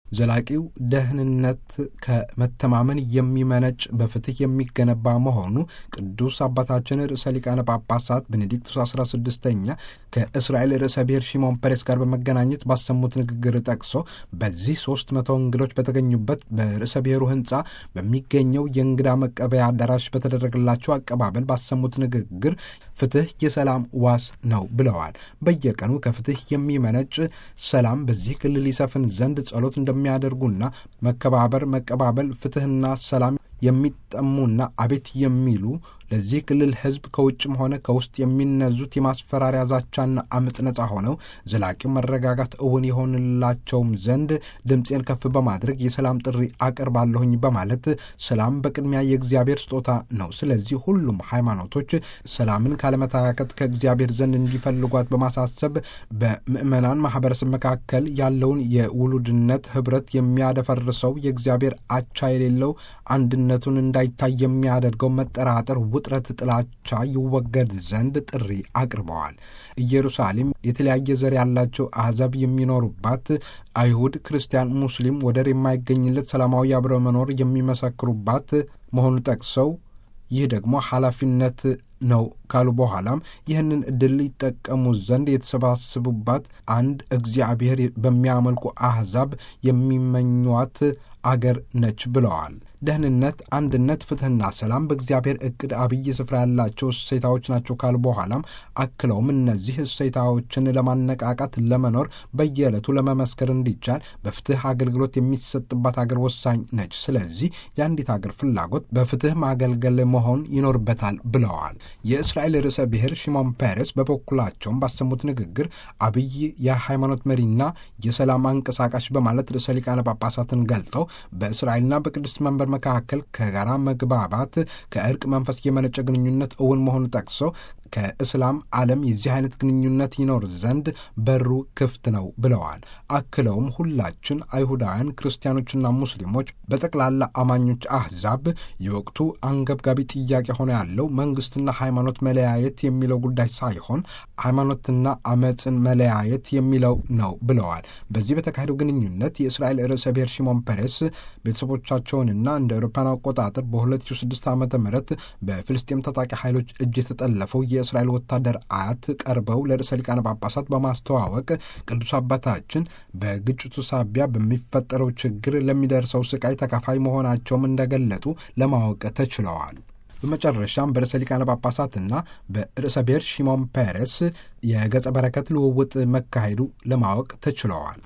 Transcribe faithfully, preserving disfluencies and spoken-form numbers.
ዘላቂው ደህንነት ከመተማመን የሚመነጭ በፍትህ የሚገነባ መሆኑ ቅዱስ አባታችን ርዕሰ ሊቃነ ጳጳሳት ቤኔዲክቱስ አስራ ስድስተኛ ከእስራኤል ርዕሰ ብሔር ሺሞን ፔሬስ ጋር በመገናኘት ባሰሙት ንግግር ጠቅሶ በዚህ ሶስት መቶ እንግዶች በተገኙበት በርዕሰ ብሔሩ ህንፃ በሚገኘው የእንግዳ መቀበያ አዳራሽ በተደረገላቸው አቀባበል ባሰሙት ንግግር ፍትህ የሰላም ዋስ ነው ብለዋል። በየቀኑ ከፍትህ የሚመነጭ ሰላም በዚህ ክልል ይሰፍን ዘንድ ጸሎት እንደሚያደርጉና መከባበር፣ መቀባበል፣ ፍትህና ሰላም የሚጠሙና አቤት የሚሉ ለዚህ ክልል ህዝብ ከውጭም ሆነ ከውስጥ የሚነዙት የማስፈራሪያ ዛቻና አመጽ ነጻ ሆነው ዘላቂው መረጋጋት እውን የሆንላቸውም ዘንድ ድምፄን ከፍ በማድረግ የሰላም ጥሪ አቀርባለሁኝ በማለት ሰላም በቅድሚያ የእግዚአብሔር ስጦታ ነው። ስለዚህ ሁሉም ሃይማኖቶች ሰላምን ካለመታከት ከእግዚአብሔር ዘንድ እንዲፈልጓት በማሳሰብ በምዕመናን ማህበረሰብ መካከል ያለውን የውሉድነት ህብረት የሚያደፈርሰው የእግዚአብሔር አቻ የሌለው አንድነቱን እንዳይታይ የሚያደርገው መጠራጠር፣ ውጥረት፣ ጥላቻ ይወገድ ዘንድ ጥሪ አቅርበዋል። ኢየሩሳሌም የተለያየ ዘር ያላቸው አሕዛብ የሚኖሩባት፣ አይሁድ፣ ክርስቲያን፣ ሙስሊም ወደር የማይገኝለት ሰላማዊ አብረ መኖር የሚመሰክሩባት መሆኑን ጠቅሰው ይህ ደግሞ ኃላፊነት ነው ካሉ በኋላም ይህንን እድል ሊጠቀሙ ዘንድ የተሰባሰቡባት አንድ እግዚአብሔር በሚያመልኩ አሕዛብ የሚመኟት አገር ነች ብለዋል። ደህንነት፣ አንድነት፣ ፍትህና ሰላም በእግዚአብሔር እቅድ አብይ ስፍራ ያላቸው እሴታዎች ናቸው ካሉ በኋላም አክለውም እነዚህ እሴታዎችን ለማነቃቃት ለመኖር በየዕለቱ ለመመስከር እንዲቻል በፍትህ አገልግሎት የሚሰጥባት አገር ወሳኝ ነች። ስለዚህ የአንዲት አገር ፍላጎት በፍትህ ማገልገል መሆን ይኖርበታል ብለዋል። የእስራኤል ርዕሰ ብሔር ሺሞን ፔሬስ በበኩላቸውም ባሰሙት ንግግር አብይ የሃይማኖት መሪና የሰላም አንቀሳቃሽ በማለት ርዕሰ ሊቃነ ጳጳሳትን ገልጠው በእስራኤልና በቅድስት መንበር መካከል ከጋራ መግባባት ከእርቅ መንፈስ የመነጨ ግንኙነት እውን መሆኑ ጠቅሰው ከእስላም ዓለም የዚህ አይነት ግንኙነት ይኖር ዘንድ በሩ ክፍት ነው ብለዋል። አክለውም ሁላችን አይሁዳውያን፣ ክርስቲያኖችና ሙስሊሞች በጠቅላላ አማኞች አሕዛብ የወቅቱ አንገብጋቢ ጥያቄ ሆነ ያለው መንግስትና ሃይማኖት መለያየት የሚለው ጉዳይ ሳይሆን ሃይማኖትና አመፅን መለያየት የሚለው ነው ብለዋል። በዚህ በተካሄደው ግንኙነት የእስራኤል ርዕሰ ብሔር ሺሞን ፔሬስ ቤተሰቦቻቸውንና እንደ አውሮፓውያን አቆጣጠር በሁለት ሺህ ስድስት ዓመተ ምህረት በፍልስጤም ታጣቂ ኃይሎች እጅ የተጠለፈው የእስራኤል ወታደር አያት ቀርበው ለርዕሰ ሊቃነ ጳጳሳት በማስተዋወቅ ቅዱስ አባታችን በግጭቱ ሳቢያ በሚፈጠረው ችግር ለሚደርሰው ስቃይ ተካፋይ መሆናቸውም እንደገለጡ ለማወቅ ተችለዋል። በመጨረሻም በርዕሰ ሊቃነ ጳጳሳትና በርዕሰ ብሔር ሺሞን ፔሬስ የገጸ በረከት ልውውጥ መካሄዱ ለማወቅ ተችለዋል።